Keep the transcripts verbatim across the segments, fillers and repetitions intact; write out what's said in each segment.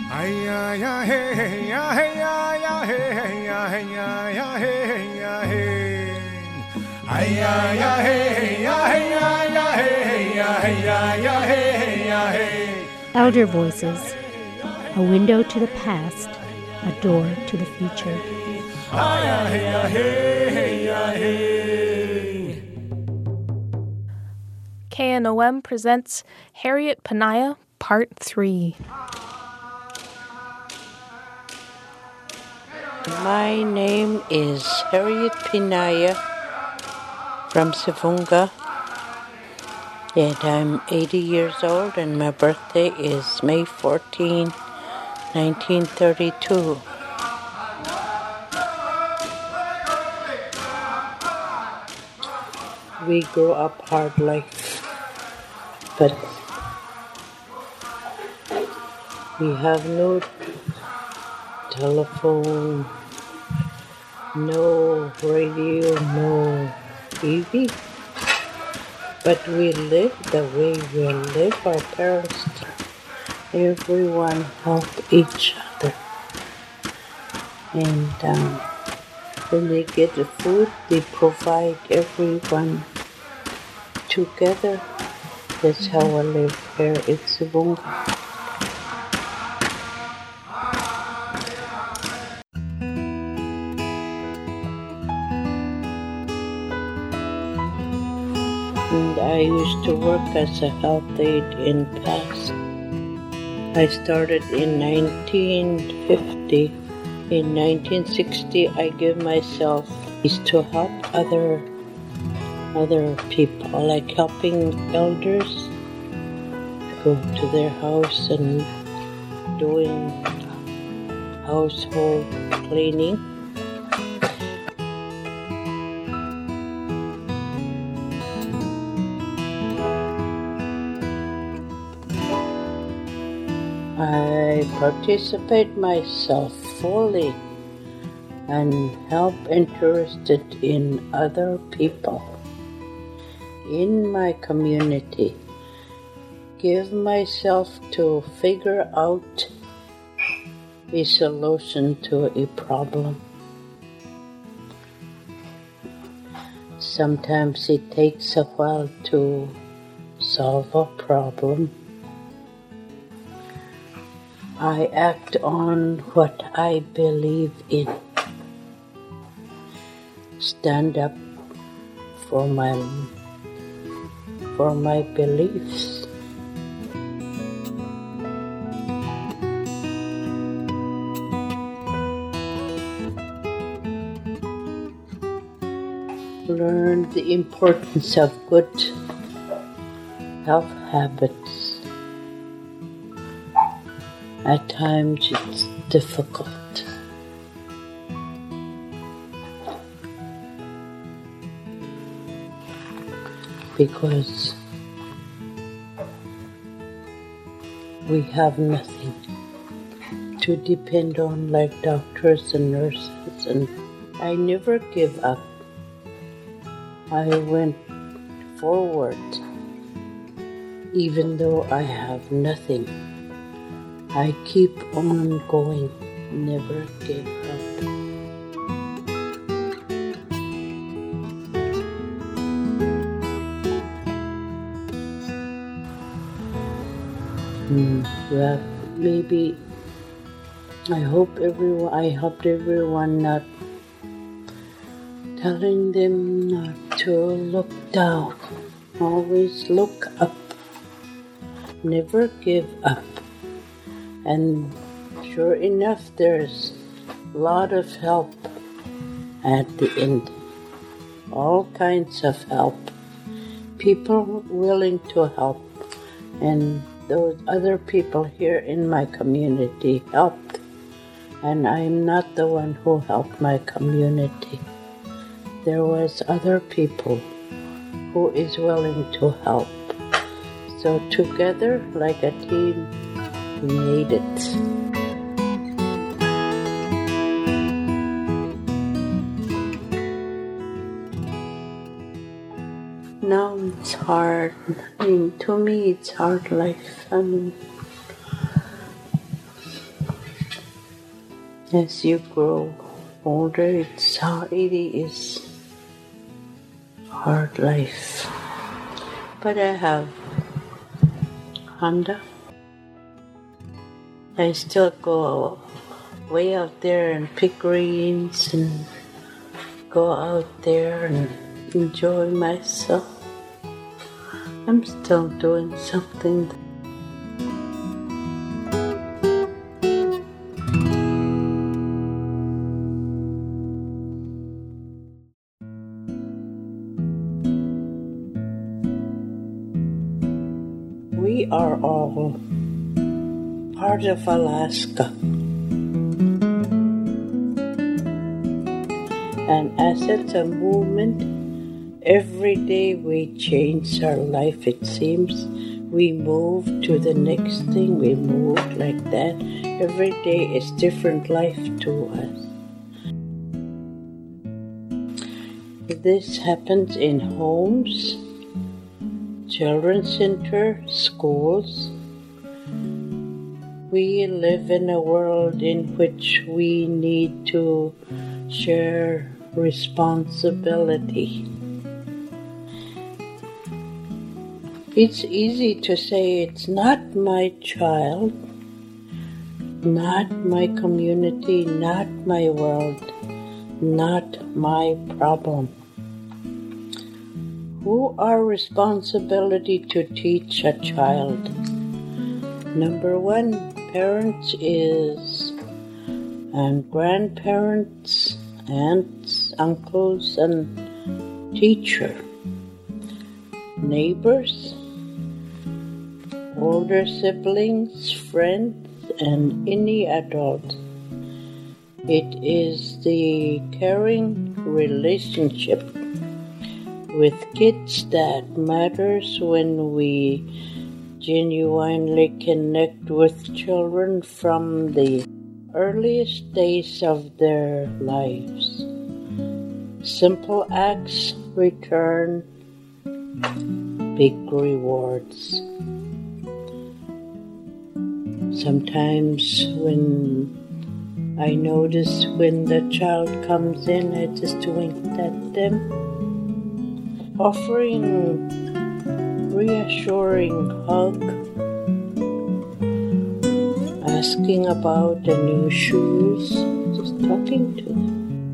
Ay ay ay hey ay ay ay hey ay ay ay hey ay ay ay ay hey ay ay ay hey ay ay ay hey ay. Elder Voices, a window to the past, a door to the future. Ay ay ay hey ay. K N O M presents Harriet Panaya, Part three. My name is Harriet Panaya from Sivunga, and I'm eighty years old, and my birthday is May fourteenth, nineteen thirty-two. We grew up hard life, but we have no telephone, no radio, no T V. But we live the way we live. Our parents, everyone helped each other. And um, when they get the food, they provide everyone together. That's how I live here in Sivunga. And I used to work as a health aide in past. I started in nineteen fifty. In nineteen sixty, I gave myself is to help other other people, like helping elders, go to their house and doing household cleaning. I participate myself fully and help interested in other people in my community. Give myself to figure out a solution to a problem. Sometimes it takes a while to solve a problem. I act on what I believe in. Stand up for my for my beliefs. Learn the importance of good health habits. At times it's difficult. Because we have nothing to depend on like doctors and nurses, and I never give up. I went forward even though I have nothing. I keep on going, never give up. Hmm, well, maybe I hope everyone, I helped everyone, not telling them not to look down, always look up, never give up. And sure enough, there's a lot of help at the end. All kinds of help. People willing to help. And those other people here in my community helped. And I'm not the one who helped my community. There was other people who is willing to help. So together, like a team, we made it. Now it's hard. I mean, to me, it's hard life. I mean, As you grow older, it's hard, it is hard life. But I have Honda. I still go way out there and pick greens and go out there and enjoy myself. I'm still doing something. We are all part of Alaska. And as it's a movement, every day we change our life, it seems. We move to the next thing, we move like that. Every day is different life to us. This happens in homes, children's center, schools. We live in a world in which we need to share responsibility. It's easy to say it's not my child, not my community, not my world, not my problem. Who are responsibility to teach a child? Number one, parents is, and grandparents, aunts, uncles, and teacher. Neighbors, older siblings, friends, and any adult. It is the caring relationship with kids that matters when we genuinely connect with children from the earliest days of their lives. Simple acts return big rewards. Sometimes when I notice when the child comes in, I just wink at them, offering reassuring hug, asking about the new shoes, just talking to them.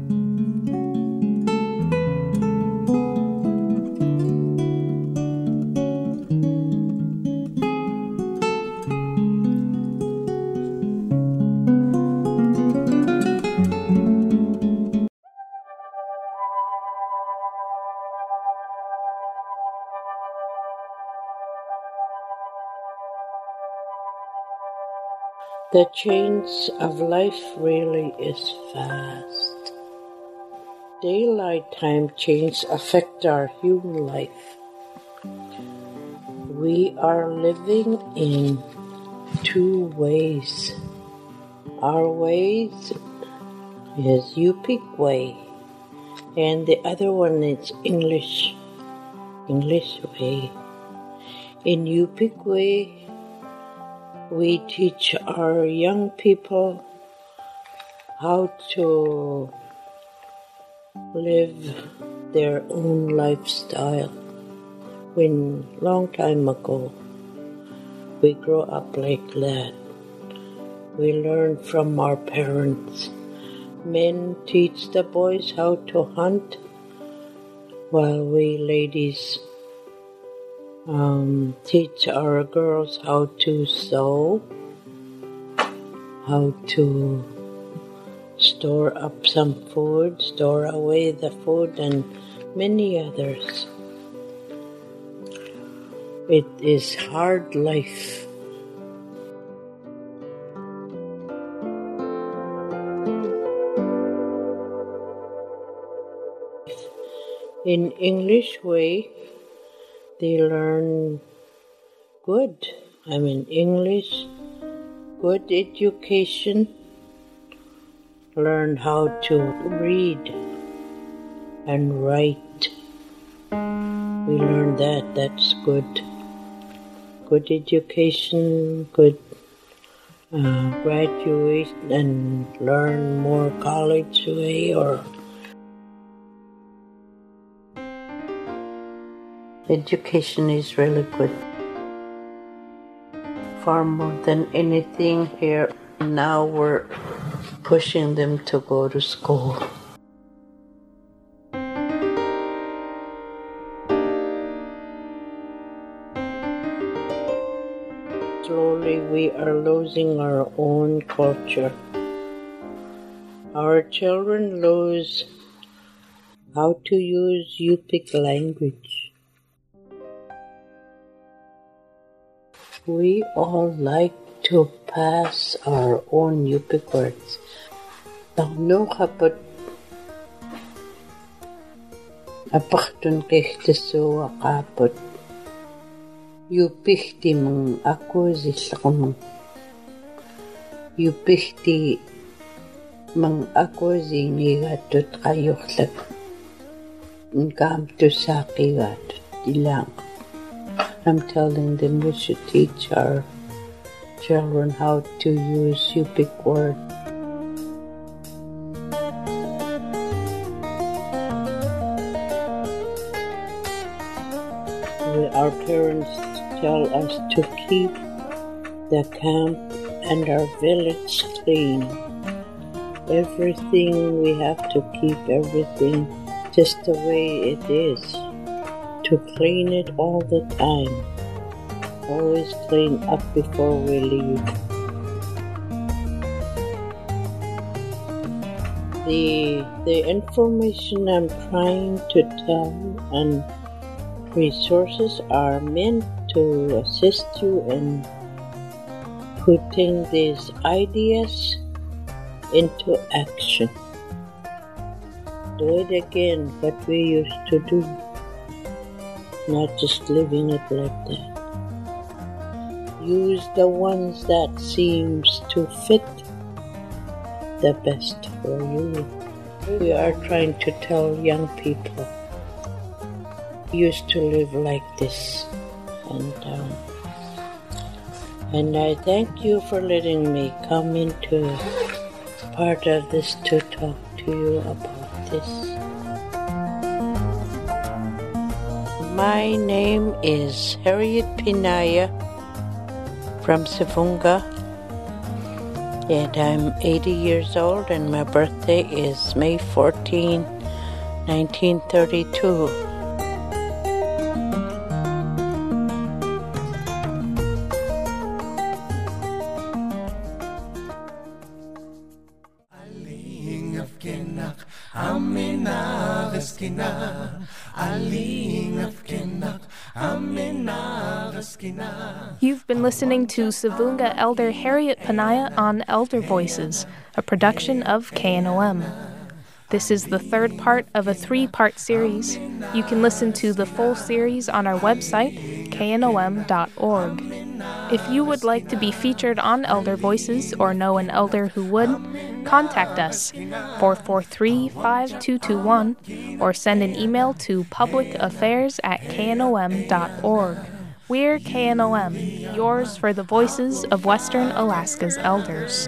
The change of life really is fast. Daylight time change affect our human life. We are living in two ways. Our ways is Yupik way, and the other one is English, English way. In Yupik way, we teach our young people how to live their own lifestyle. When long time ago, we grew up like that. We learn from our parents. Men teach the boys how to hunt, while we ladies Um, teach our girls how to sew, how to store up some food, store away the food, and many others. It is hard life. In English way, they learn good, I mean English, good education, learn how to read and write. We learn that, that's good. Good education, good uh, graduate and learn more college way or education is really good. Far more than anything here, now we're pushing them to go to school. Slowly we are losing our own culture. Our children lose how to use Yupik language. We all like to pass our own Yupik words. No kapag apaktun kihtiso akapot Yupik mong ako zislakamang Yupik mang ako zinigatot kayoklat ngam to sakigat ilang. I'm telling them we should teach our children how to use Yupik word. Our parents tell us to keep the camp and our village clean. Everything, we have to keep everything just the way it is. To clean it all the time. Always clean up before we leave. The, the information I'm trying to tell and resources are meant to assist you in putting these ideas into action. Do it again, what we used to do, not just living it like that. Use the ones that seems to fit the best for you. We are trying to tell young people used to live like this, and um, and I thank you for letting me come into part of this to talk to you about this. My name is Harriet Pinaya from Sivunga, and I'm eighty years old, and my birthday is May fourteenth, nineteen thirty-two. You've been listening to Sivunga Elder Harriet Panaya on Elder Voices, a production of K N O M. This is the third part of a three-part series. You can listen to the full series on our website, K N O M dot org. If you would like to be featured on Elder Voices or know an elder who would, contact us, four four three, five two two one, or send an email to publicaffairs at K N O M dot org. We're K N O M, yours for the voices of Western Alaska's elders.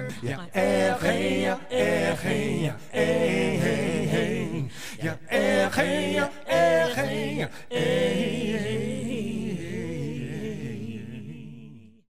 Yeah,